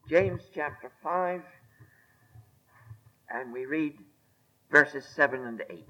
James chapter 5, and we read verses 7 and 8.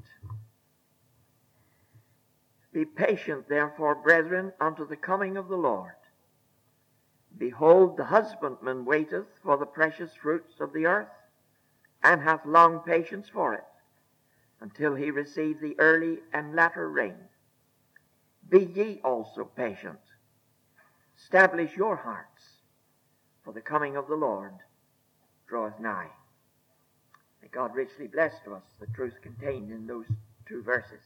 Be patient, therefore, brethren, unto the coming of the Lord. Behold, the husbandman waiteth for the precious fruits of the earth, and hath long patience for it, until he receive the early and latter rain. Be ye also patient. Establish your hearts, for the coming of the Lord draweth nigh. May God richly bless to us the truth contained in those two verses.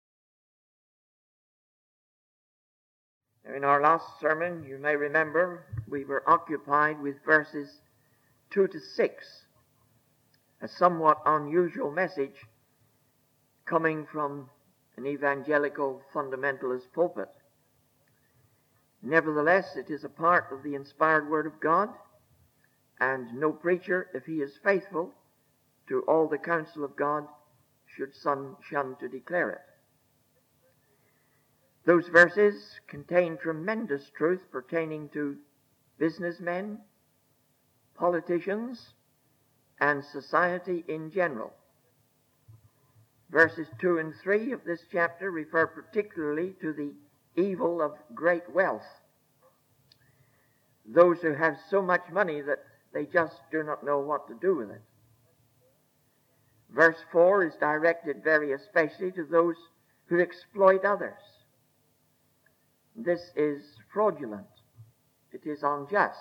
Now, in our last sermon, you may remember, we were occupied with verses 2 to 6, a somewhat unusual message coming from an evangelical fundamentalist pulpit. Nevertheless, it is a part of the inspired Word of God, and no preacher, if he is faithful to all the counsel of God, should shun to declare it. Those verses contain tremendous truth pertaining to businessmen, politicians, and society in general. Verses 2 and 3 of this chapter refer particularly to the evil of great wealth. Those who have so much money that they just do not know what to do with it. Verse 4 is directed very especially to those who exploit others. This is fraudulent. It is unjust.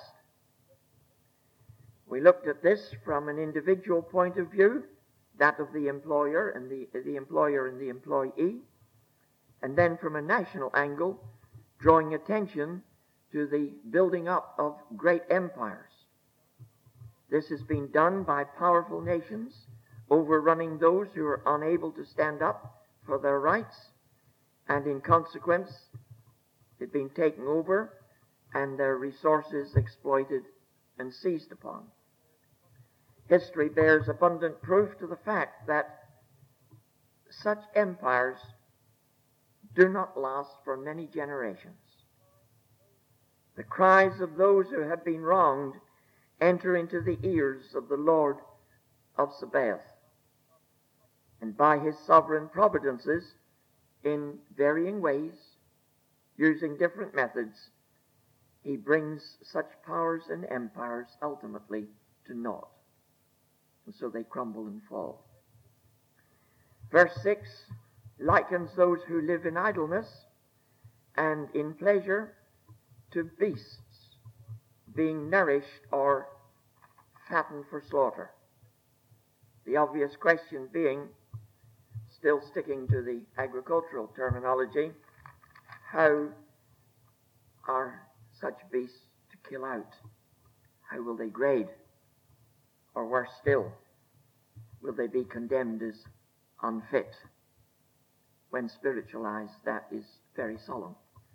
We looked at this from an individual point of view, that of the employer and the employer and the employee, and then from a national angle, drawing attention to the building up of great empires. This has been done by powerful nations overrunning those who are unable to stand up for their rights, and in consequence, it being taken over and their resources exploited and seized upon. History bears abundant proof to the fact that such empires do not last for many generations. The cries of those who have been wronged enter into the ears of the Lord of Sabaoth, and by his sovereign providences, in varying ways, using different methods, he brings such powers and empires ultimately to naught. And so they crumble and fall. Verse 6 likens those who live in idleness and in pleasure to beasts being nourished or fattened for slaughter. The obvious question being, still sticking to the agricultural terminology, how are such beasts to kill out? How will they grade? Or worse still, will they be condemned as unfit? When spiritualized, that is very solemn.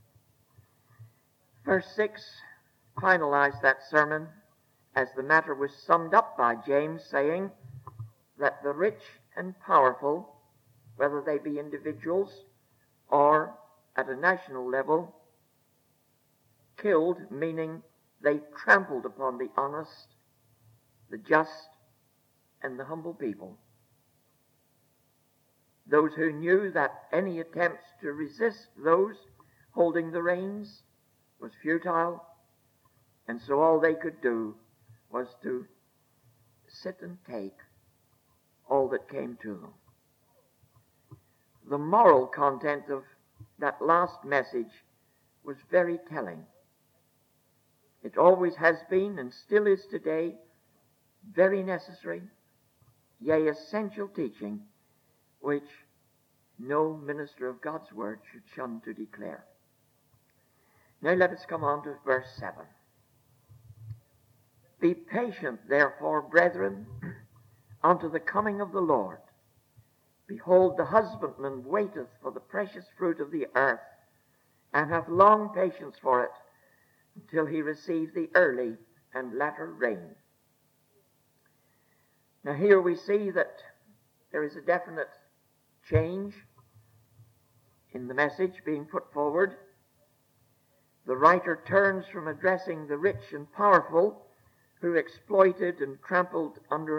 Verse 6 finalized that sermon as the matter was summed up by James, saying that the rich and powerful, whether they be individuals or at a national level, killed, meaning they trampled upon the honest, the just, and the humble people. Those who knew that any attempts to resist those holding the reins was futile, and so all they could do was to sit and take all that came to them. The moral content of that last message was very telling. It always has been and still is today very necessary, yea, essential teaching, which no minister of God's word should shun to declare. Now let us come on to verse 7. Be patient, therefore, brethren, unto the coming of the Lord. Behold, the husbandman waiteth for the precious fruit of the earth, and hath long patience for it, until he receive the early and latter rain. Now here we see that there is a definite change in the message being put forward. The writer turns from addressing the rich and powerful who exploited and trampled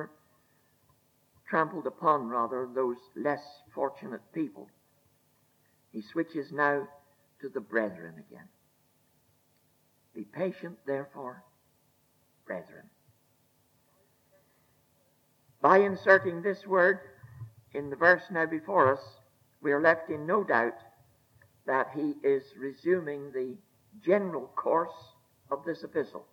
upon those less fortunate people. He switches now to the brethren again. Be patient, therefore, brethren. By inserting this word in the verse now before us, we are left in no doubt that he is resuming the general course of this epistle.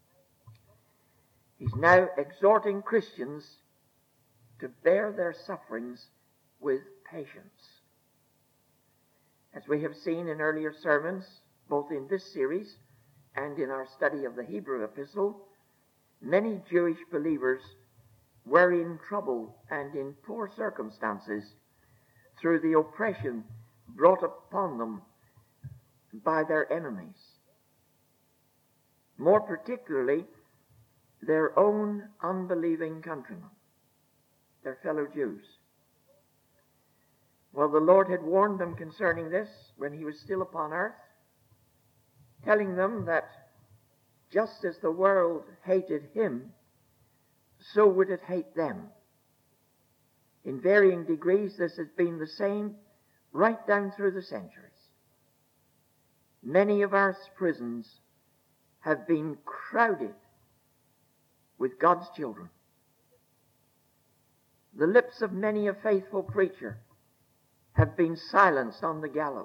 He's now exhorting Christians to bear their sufferings with patience. As we have seen in earlier sermons, both in this series and in our study of the Hebrew epistle, many Jewish believers were in trouble and in poor circumstances through the oppression brought upon them by their enemies. More particularly, their own unbelieving countrymen, their fellow Jews. Well, the Lord had warned them concerning this when he was still upon earth, telling them that just as the world hated him, so would it hate them. In varying degrees, this has been the same right down through the centuries. Many of our prisons have been crowded with God's children. The lips of many a faithful preacher have been silenced on the gallows.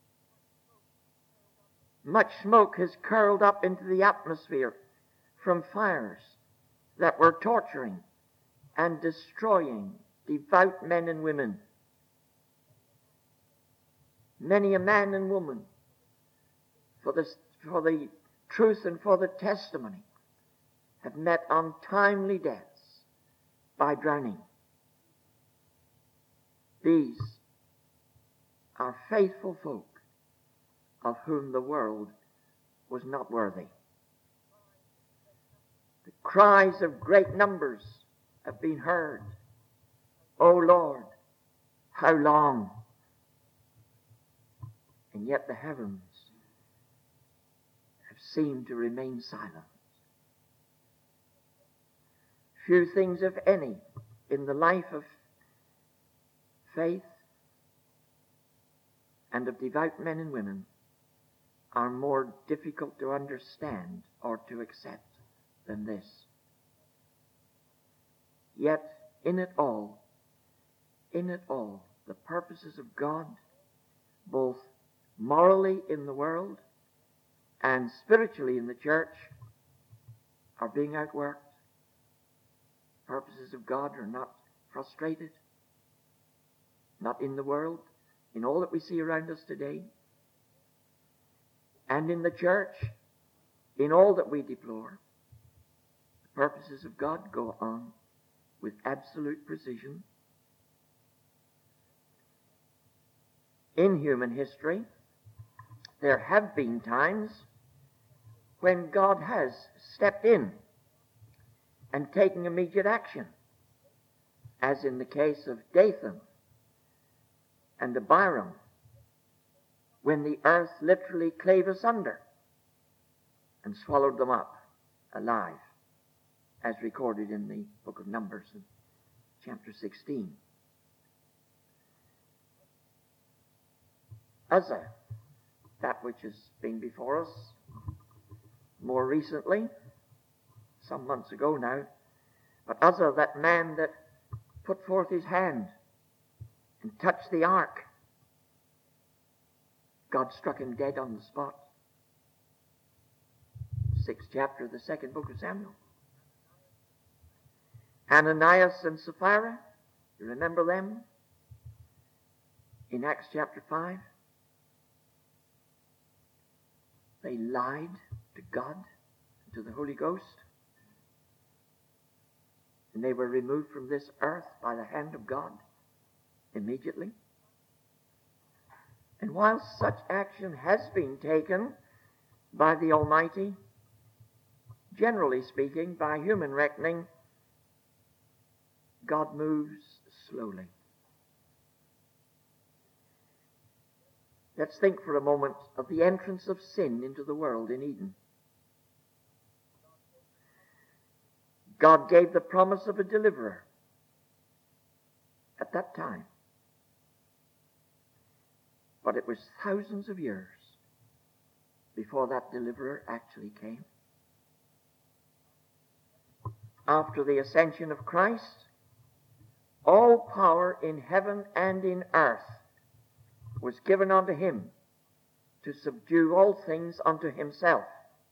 Much smoke has curled up into the atmosphere from fires that were torturing and destroying devout men and women. Many a man and woman, for the truth and for the testimony, have met untimely deaths by drowning. These are faithful folk of whom the world was not worthy. The cries of great numbers have been heard. O Lord, how long? And yet the heavens have seemed to remain silent. Few things, if any, in the life of faith and of devout men and women are more difficult to understand or to accept than this. Yet, in it all, the purposes of God, both morally in the world and spiritually in the church, are being outworked. Purposes of God are not frustrated, not in the world, in all that we see around us today, and in the church, in all that we deplore. The purposes of God go on with absolute precision. In human history, there have been times when God has stepped in and taken immediate action, as in the case of Dathan and Abiram, when the earth literally clave asunder and swallowed them up alive, as recorded in the book of Numbers in chapter 16. Uzzah, that which has been before us more recently, some months ago now, but Uzzah, that man that put forth his hand and touched the ark, God struck him dead on the spot. 6th chapter of the 2nd book of Samuel. Ananias and Sapphira, you remember them? In Acts chapter 5. They lied to God, to the Holy Ghost, and they were removed from this earth by the hand of God immediately. And while such action has been taken by the Almighty, generally speaking, by human reckoning, God moves slowly. Let's think for a moment of the entrance of sin into the world in Eden. God gave the promise of a deliverer at that time. But it was thousands of years before that deliverer actually came. After the ascension of Christ, all power in heaven and in earth was given unto him to subdue all things unto himself.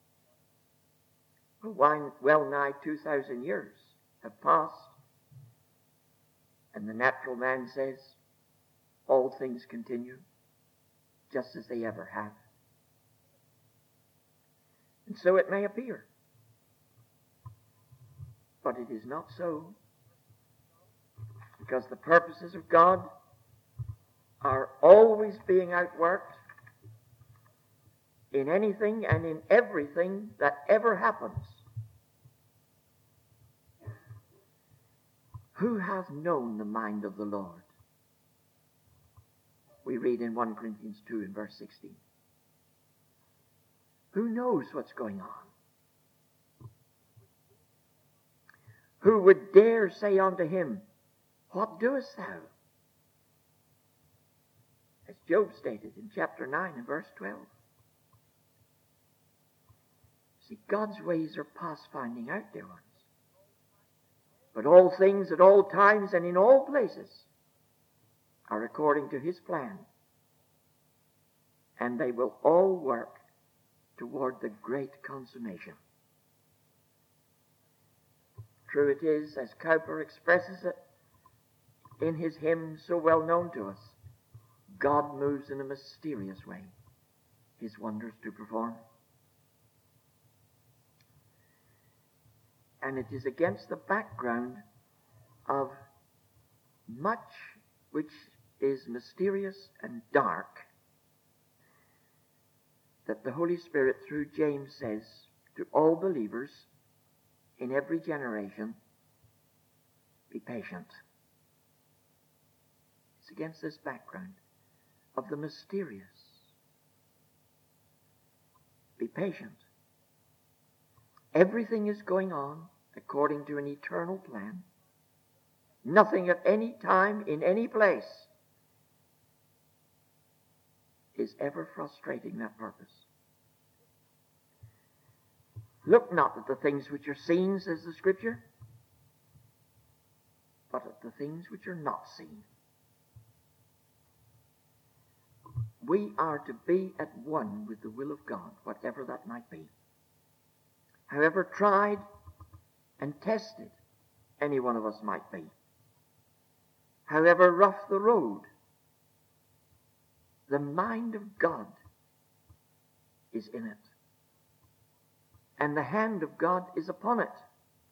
Well nigh 2,000 years have passed, and the natural man says, all things continue just as they ever have. And so it may appear. But it is not so, because the purposes of God are always being outworked in anything and in everything that ever happens. Who hath known the mind of the Lord? We read in 1 Corinthians 2 in verse 16. Who knows what's going on? Who would dare say unto him, what doest thou? As Job stated in chapter 9 and verse 12. See, God's ways are past finding out, dear ones. But all things at all times and in all places are according to his plan. And they will all work toward the great consummation. True it is, as Cowper expresses it in his hymn so well known to us, God moves in a mysterious way his wonders to perform. And it is against the background of much which is mysterious and dark that the Holy Spirit through James says to all believers in every generation, be patient. It's against this background of the mysterious. Be patient. Everything is going on according to an eternal plan. Nothing at any time, in any place, is ever frustrating that purpose. Look not at the things which are seen, says the Scripture, but at the things which are not seen. We are to be at one with the will of God, whatever that might be. However tried and tested any one of us might be, however rough the road, the mind of God is in it, and the hand of God is upon it.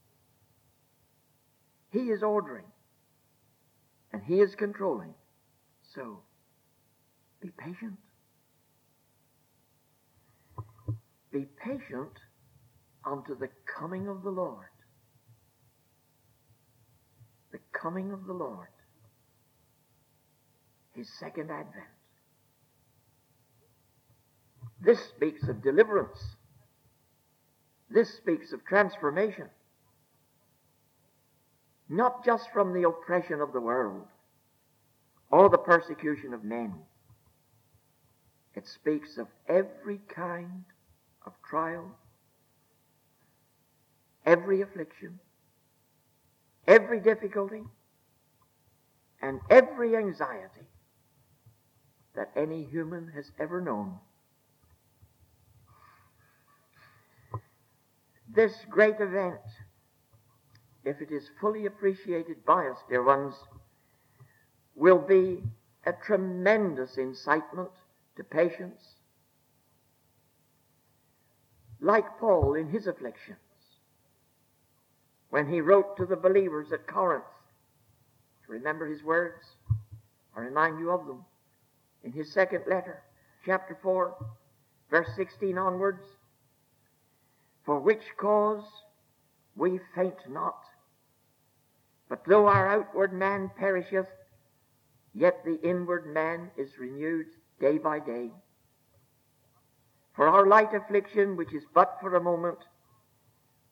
He is ordering, and he is controlling. So, be patient. Be patient unto the coming of the Lord. The coming of the Lord. His second advent. This speaks of deliverance. This speaks of transformation. Not just from the oppression of the world or the persecution of men. It speaks of every kind of trial, every affliction, every difficulty, and every anxiety that any human has ever known. This great event, if it is fully appreciated by us, dear ones, will be a tremendous incitement to patience. Like Paul in his afflictions, when he wrote to the believers at Corinth, remember his words? I remind you of them. In his second letter, chapter 4, verse 16 onwards, for which cause we faint not, but though our outward man perisheth, yet the inward man is renewed day by day. For our light affliction, which is but for a moment,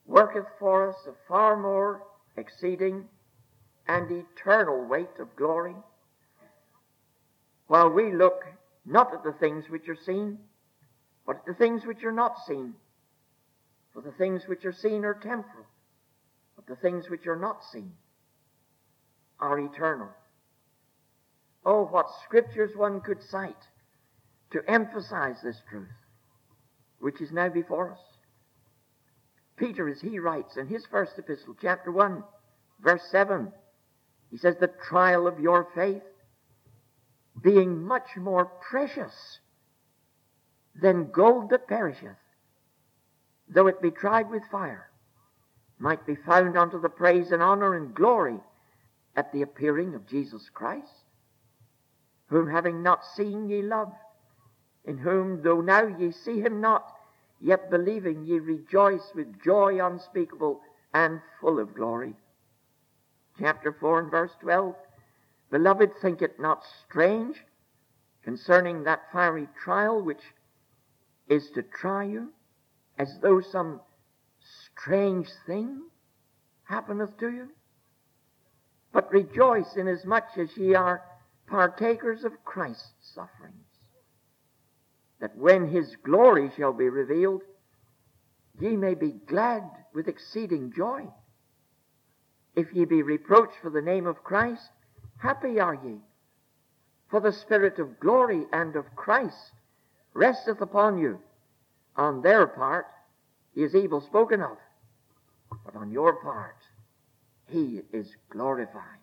worketh for us a far more exceeding and eternal weight of glory, while we look not at the things which are seen, but at the things which are not seen. For the things which are seen are temporal, but the things which are not seen are eternal. Oh, what scriptures one could cite to emphasize this truth, which is now before us. Peter, as he writes in his first epistle, chapter 1, verse 7, he says, the trial of your faith, being much more precious than gold that perisheth, though it be tried with fire, might be found unto the praise and honor and glory at the appearing of Jesus Christ, whom having not seen ye love, in whom, though now ye see him not, yet believing ye rejoice with joy unspeakable and full of glory. Chapter 4 and verse 12, beloved, think it not strange concerning that fiery trial which is to try you, as though some strange thing happeneth to you. But rejoice inasmuch as ye are partakers of Christ's sufferings, that when his glory shall be revealed, ye may be glad with exceeding joy. If ye be reproached for the name of Christ, happy are ye, for the Spirit of glory and of Christ resteth upon you. On their part he is evil spoken of, but on your part he is glorified.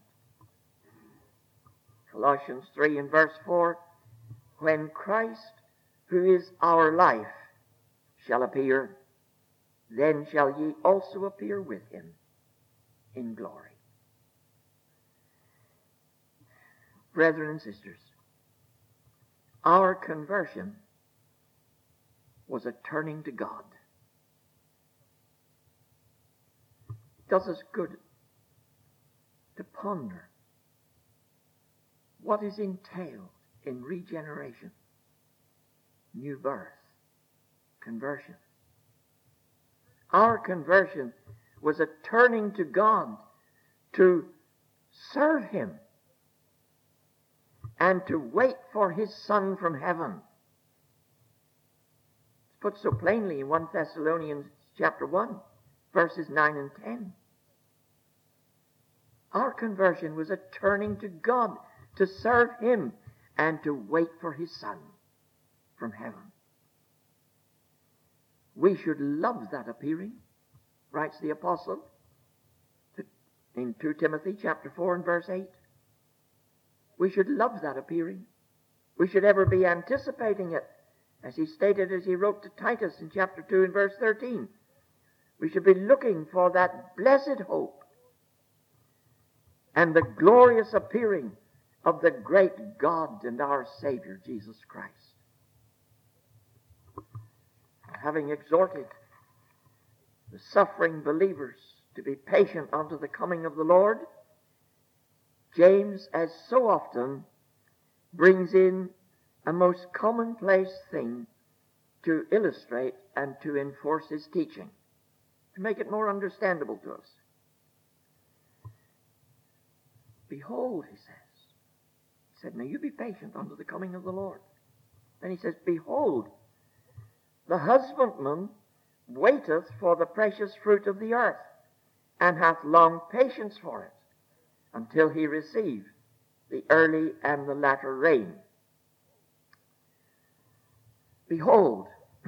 Colossians 3 and verse 4, when Christ, who is our life, shall appear, then shall ye also appear with him in glory. Brethren and sisters, our conversion was a turning to God. It does us good to ponder what is entailed in regeneration, new birth, conversion. Our conversion was a turning to God to serve him and to wait for his Son from heaven. It's put so plainly in 1 Thessalonians chapter 1, verses 9 and 10. Our conversion was a turning to God to serve him and to wait for his Son from heaven. We should love that appearing, writes the apostle in 2 Timothy chapter 4 and verse 8. We should love that appearing. We should ever be anticipating it, as he stated as he wrote to Titus in chapter 2 and verse 13. We should be looking for that blessed hope and the glorious appearing of the great God and our Savior, Jesus Christ. Having exhorted the suffering believers to be patient unto the coming of the Lord, James, as so often, brings in a most commonplace thing to illustrate and to enforce his teaching, to make it more understandable to us. Behold, he said, now you be patient unto the coming of the Lord. Then he says, behold, the husbandman waiteth for the precious fruit of the earth, and hath long patience for it, until he receive the early and the latter rain. Behold,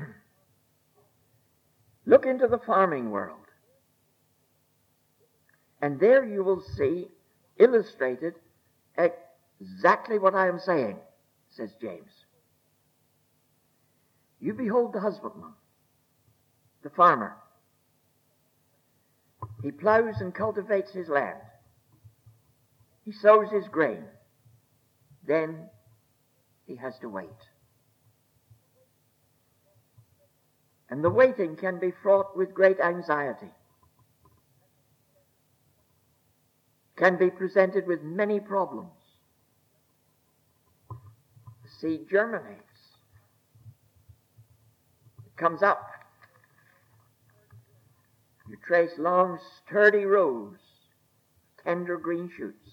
look into the farming world, and there you will see illustrated exactly what I am saying, says James. You behold the husbandman, the farmer. He plows and cultivates his land. He sows his grain. Then he has to wait. And the waiting can be fraught with great anxiety, can be presented with many problems. The seed germinates. It comes up. You trace long, sturdy rows, tender green shoots,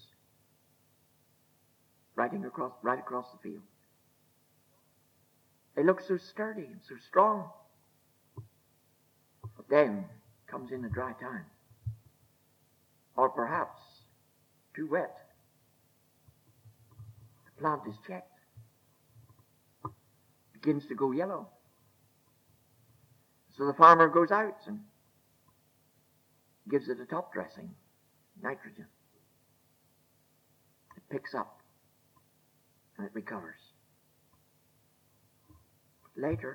right across the field. They look so sturdy and so strong. But then comes in a dry time, or perhaps too wet. The plant is checked, begins to go yellow. So the farmer goes out and gives it a top dressing, nitrogen. It picks up and it recovers. But later,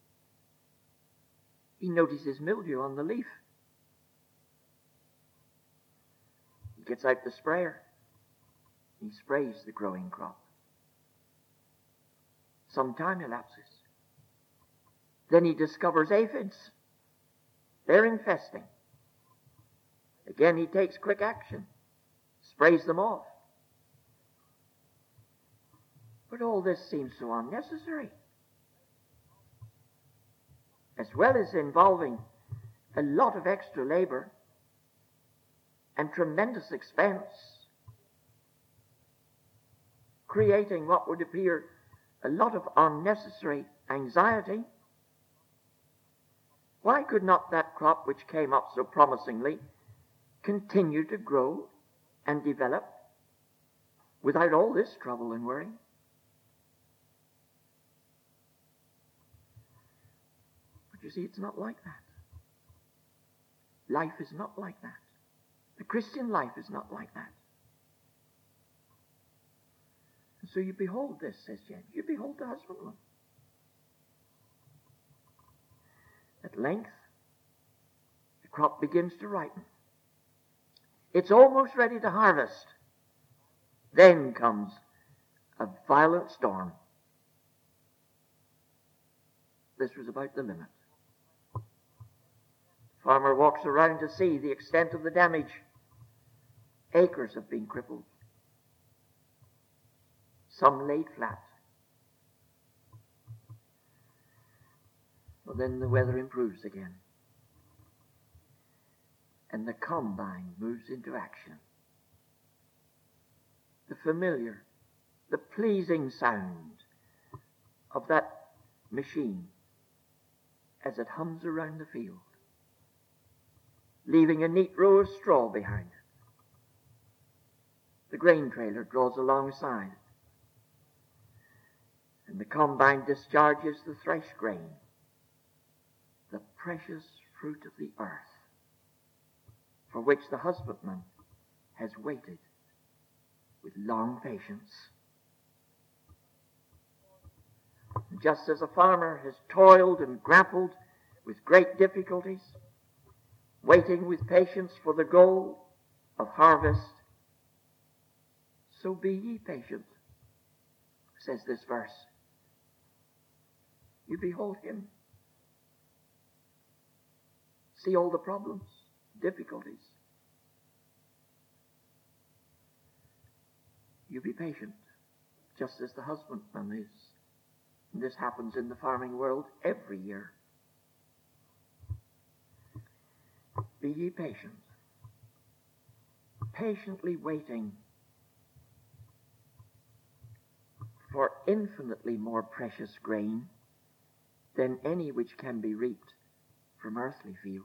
he notices mildew on the leaf. He gets out the sprayer. He sprays the growing crop. Some time elapses. Then he discovers aphids. They're infesting. Again, he takes quick action, sprays them off. But all this seems so unnecessary. As well as involving a lot of extra labor and tremendous expense, creating what would appear a lot of unnecessary anxiety, why could not that crop which came up so promisingly continue to grow and develop without all this trouble and worry? But you see, it's not like that. Life is not like that. The Christian life is not like that. And so you behold this, says James. You behold the husbandman. At length, the crop begins to ripen. It's almost ready to harvest. Then comes a violent storm. This was about the limit. The farmer walks around to see the extent of the damage. Acres have been crippled. Some laid flat. Well, then the weather improves again. And the combine moves into action. The familiar, the pleasing sound of that machine as it hums around the field, leaving a neat row of straw behind it. The grain trailer draws alongside, and the combine discharges the threshed grain, the precious fruit of the earth, for which the husbandman has waited with long patience. Just as a farmer has toiled and grappled with great difficulties, waiting with patience for the goal of harvest, so be ye patient, says this verse. You behold him. See all the problems, difficulties. You be patient, just as the husbandman is. And this happens in the farming world every year. Be ye patient, patiently waiting for infinitely more precious grain than any which can be reaped from earthly fields.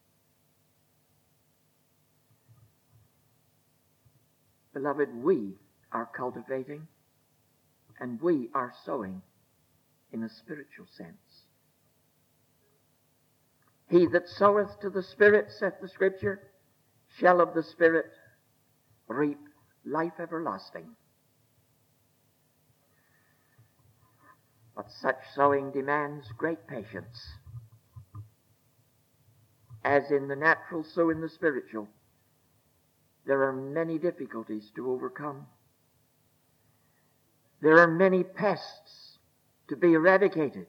Beloved, we are cultivating and we are sowing in a spiritual sense. He that soweth to the Spirit, saith the Scripture, shall of the Spirit reap life everlasting. But such sowing demands great patience. As in the natural, so in the spiritual. There are many difficulties to overcome. There are many pests to be eradicated.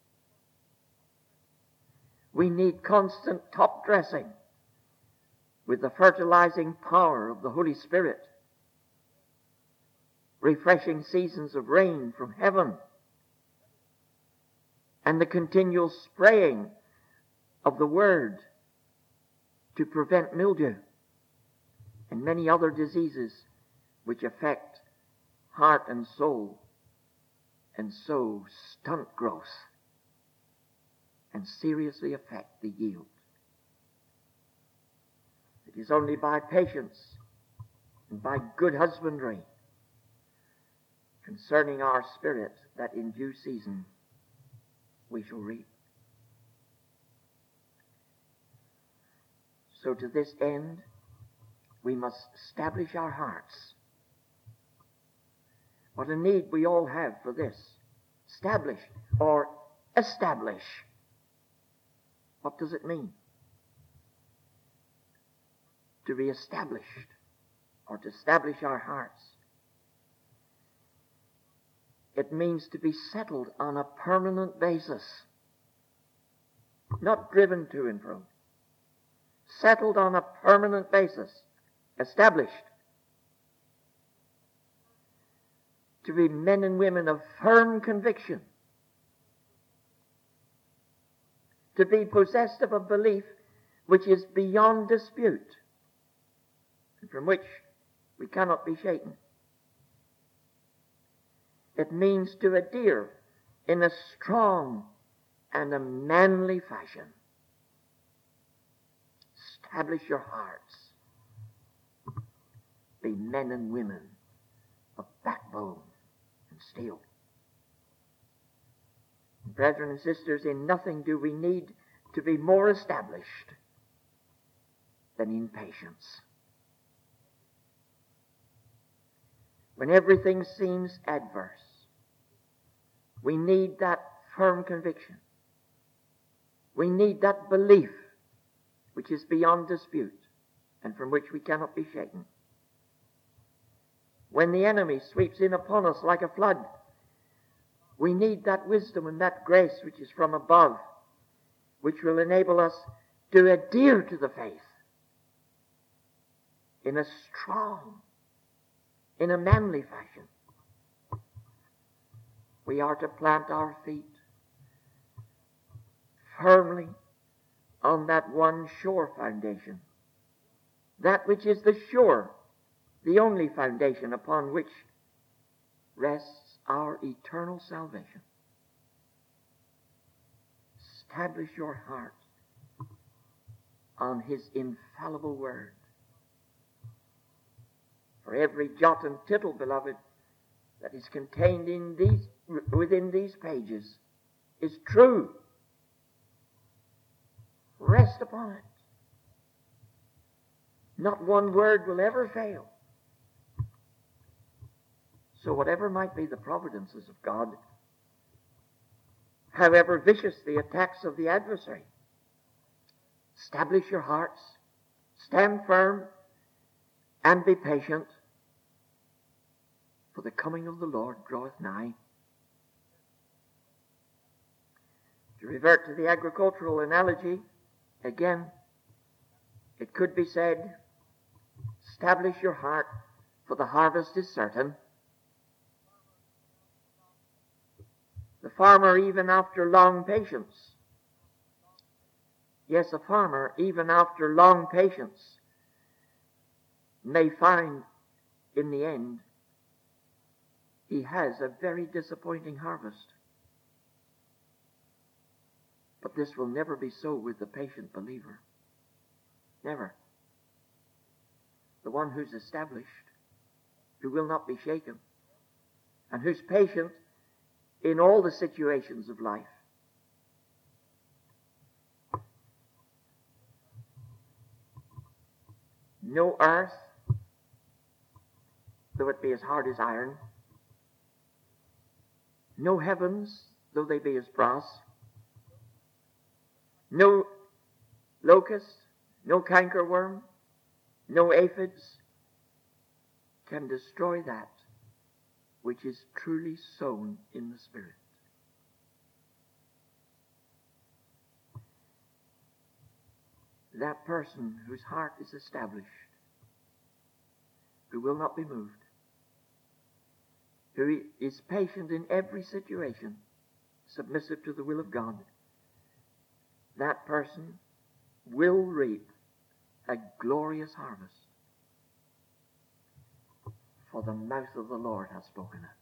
We need constant top dressing with the fertilizing power of the Holy Spirit, refreshing seasons of rain from heaven, and the continual spraying of the Word to prevent mildew and many other diseases which affect heart and soul, and so stunt growth and seriously affect the yield. It is only by patience and by good husbandry concerning our spirit that in due season we shall reap. So to this end, we must establish our hearts. What a need we all have for this. Establish or establish. What does it mean? To be established or to establish our hearts. It means to be settled on a permanent basis. Not driven to and fro. Settled on a permanent basis. Established. To be men and women of firm conviction. To be possessed of a belief which is beyond dispute, and from which we cannot be shaken. It means to adhere in a strong and a manly fashion. Establish your hearts. Be men and women of backbone and steel. Brethren and sisters, in nothing do we need to be more established than in patience. When everything seems adverse, we need that firm conviction. We need that belief which is beyond dispute and from which we cannot be shaken. When the enemy sweeps in upon us like a flood, we need that wisdom and that grace which is from above, which will enable us to adhere to the faith in a strong, in a manly fashion. We are to plant our feet firmly on that one sure foundation, that which is the sure, the only foundation upon which rests our eternal salvation. Establish your heart on His infallible word. For every jot and tittle, beloved, that is contained within these pages is true. Rest upon it. Not one word will ever fail. So whatever might be the providences of God, however vicious the attacks of the adversary, establish your hearts, stand firm, and be patient, for the coming of the Lord draweth nigh. To revert to the agricultural analogy, again, it could be said, establish your heart, for the harvest is certain. The farmer, even after long patience, yes, a farmer, even after long patience, may find in the end he has a very disappointing harvest. But this will never be so with the patient believer. Never. The one who's established, who will not be shaken, and who's patient in all the situations of life. No earth, though it be as hard as iron, no heavens, though they be as brass, no locust, no cankerworm, no aphids can destroy that which is truly sown in the Spirit. That person whose heart is established, who will not be moved, who is patient in every situation, submissive to the will of God, that person will reap a glorious harvest. For the mouth of the Lord has spoken it.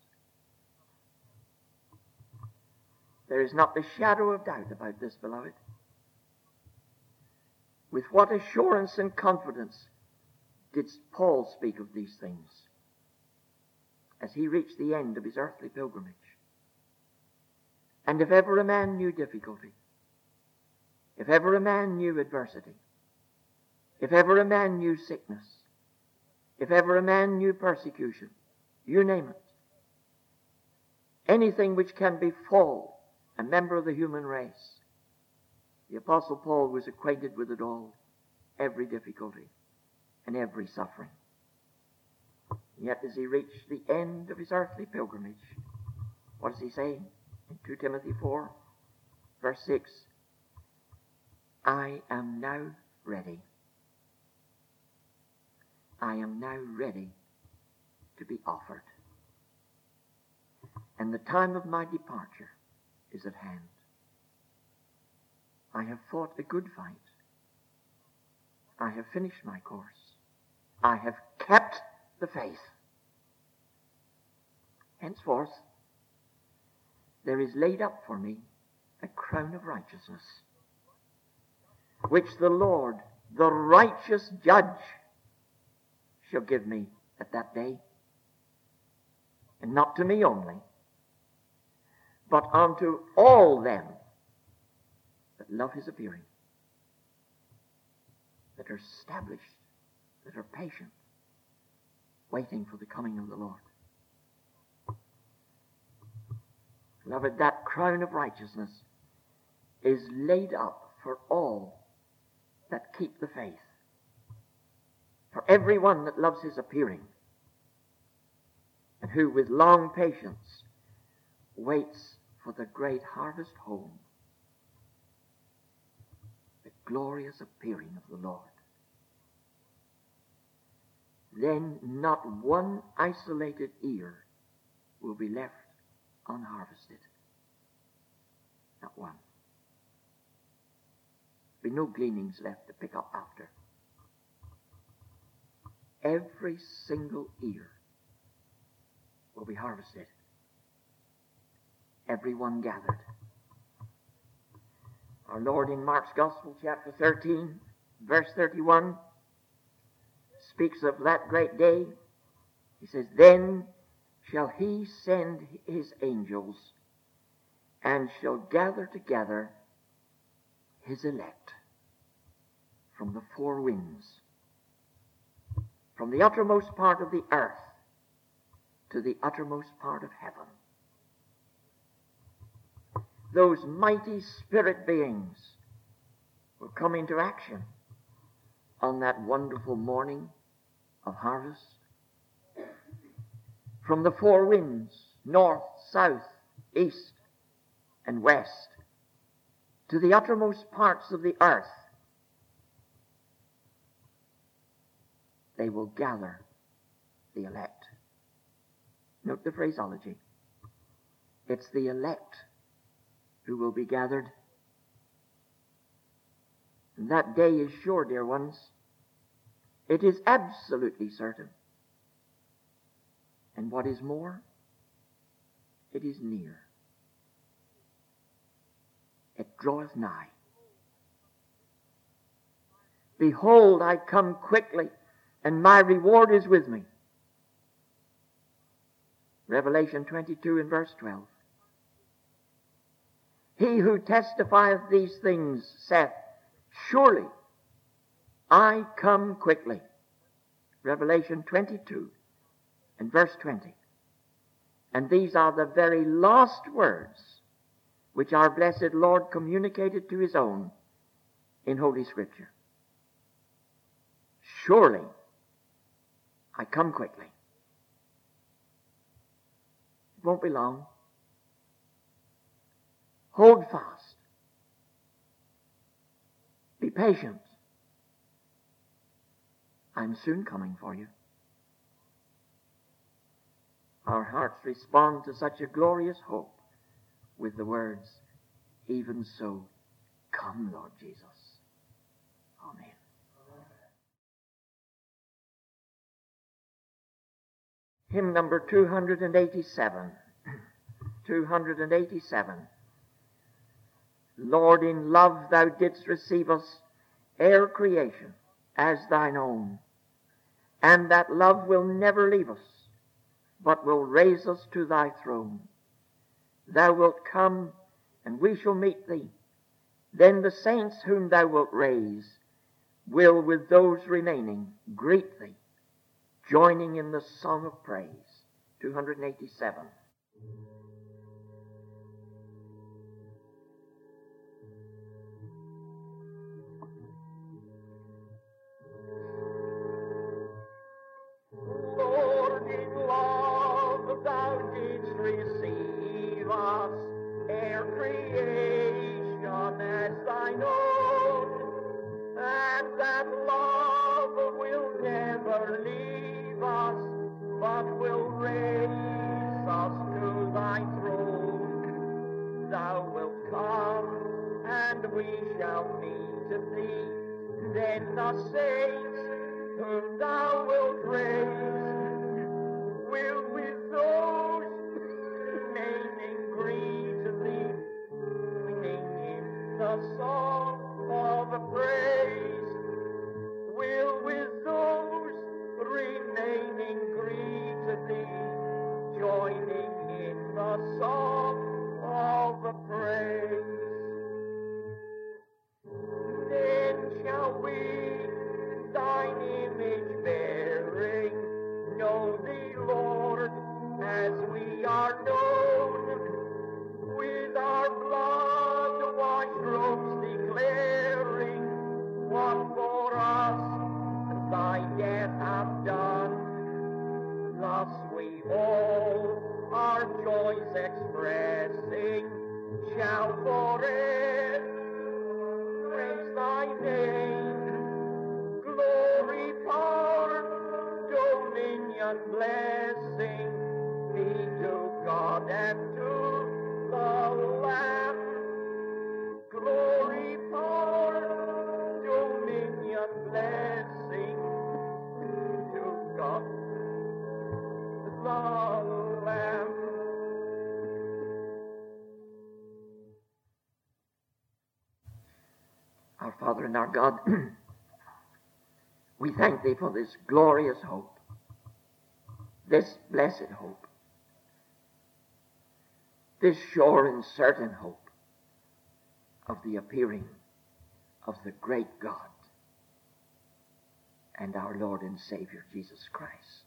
There is not the shadow of doubt about this, beloved. With what assurance and confidence did Paul speak of these things as he reached the end of his earthly pilgrimage. And if ever a man knew difficulty, if ever a man knew adversity, if ever a man knew sickness, if ever a man knew persecution, you name it, anything which can befall a member of the human race, the Apostle Paul was acquainted with it all, every difficulty and every suffering. And yet as he reached the end of his earthly pilgrimage, what does he say in 2 Timothy 4, verse 6? I am now ready. I am now ready to be offered. And the time of my departure is at hand. I have fought a good fight. I have finished my course. I have kept the faith. Henceforth, there is laid up for me a crown of righteousness, which the Lord, the righteous judge, shall give me at that day. And not to me only, but unto all them that love his appearing, that are established, that are patient, waiting for the coming of the Lord. Beloved, that crown of righteousness is laid up for all that keep the faith, for everyone that loves his appearing, and who with long patience waits for the great harvest home, the glorious appearing of the Lord. Then not one isolated ear will be left unharvested. Not one. There will be no gleanings left to pick up after. Every single ear will be harvested. Every one gathered. Our Lord in Mark's Gospel, chapter 13, verse 31, speaks of that great day. He says, then shall he send his angels, and shall gather together his elect from the four winds, from the uttermost part of the earth to the uttermost part of heaven. Those mighty spirit beings will come into action on that wonderful morning of harvest. From the four winds, north, south, east, and west, to the uttermost parts of the earth, they will gather the elect. Note the phraseology. It's the elect who will be gathered. And that day is sure, dear ones. It is absolutely certain. And what is more, it is near. It draweth nigh. Behold, I come quickly, and my reward is with me. Revelation 22 and verse 12. He who testifieth these things saith, surely I come quickly. Revelation 22 and verse 20. And these are the very last words which our blessed Lord communicated to his own in Holy Scripture. Surely I come quickly. It won't be long. Hold fast. Be patient. I'm soon coming for you. Our hearts respond to such a glorious hope with the words, even so, come, Lord Jesus. Amen. Hymn number 287. 287. Lord, in love thou didst receive us ere creation as thine own, and that love will never leave us, but will raise us to thy throne. Thou wilt come, and we shall meet thee. Then the saints whom thou wilt raise will with those remaining greet thee, joining in the song of praise. 287. Lord, in love thou didst receive us ere creation as thine own, and that love will never leave us, but will raise us to thy throne. Thou wilt come, and we shall meet thee. Then the saints whom thou wilt raise will with those remaining greet thee, singing in the song of praise. Will with those remaining greet thee, joining in the song of praise. Then shall we, thine image bearing, know thee, Lord, as we are known, with our blood washed robes declaring what for us thy death hath done. Thus we all, our joys expressing, shall forever praise thy name. Glory, power, dominion, blessing be to God and to the Lamb. Glory, power, dominion, blessing to God, the Lamb. Our Father and our God, we thank thee for this glorious hope, this blessed hope, this sure and certain hope of the appearing of the great God and our Lord and Savior Jesus Christ.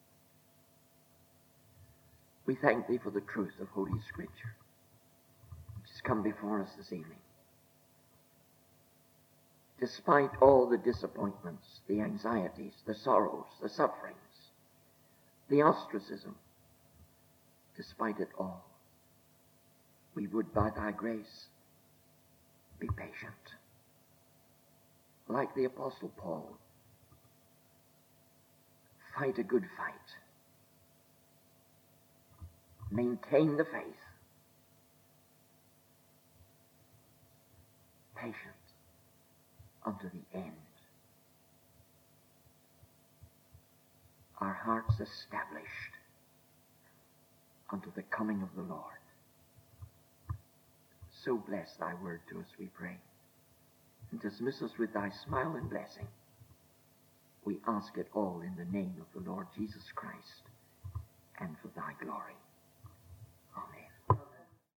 We thank thee for the truth of Holy Scripture, which has come before us this evening. Despite all the disappointments, the anxieties, the sorrows, the sufferings, the ostracism, despite it all, we would by thy grace be patient. Like the Apostle Paul, fight a good fight. Maintain the faith. Patient unto the end. Our hearts established unto the coming of the Lord. So bless thy word to us, we pray, and dismiss us with thy smile and blessing. We ask it all in the name of the Lord Jesus Christ and for thy glory.